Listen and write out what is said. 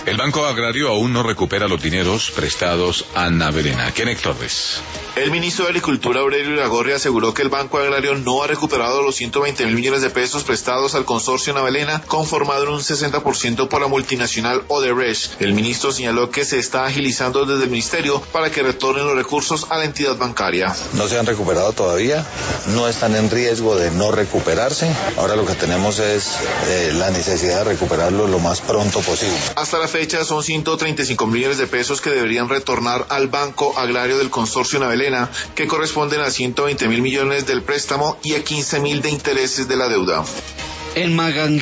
El Banco Agrario aún no recupera los dineros prestados a Ana Belén. Kenneth Torres. El ministro de Agricultura, Aurelio Iragorri, aseguró que el Banco Agrario no ha recuperado los 120.000 millones de pesos prestados al consorcio Ana Belén, conformado en un 60% por la multinacional Odebrecht. El ministro señaló que se está agilizando desde el ministerio para que retornen los recursos a la entidad bancaria. No se han recuperado todavía, no están en riesgo de no recuperarse. Ahora lo que tenemos es la necesidad de recuperarlo lo más pronto posible. Hasta la fecha son 135 millones de pesos que deberían retornar al Banco Agrario del consorcio Ana Belén, que corresponden a 120.000 millones del préstamo y a 15.000 de intereses de la deuda. En Magangué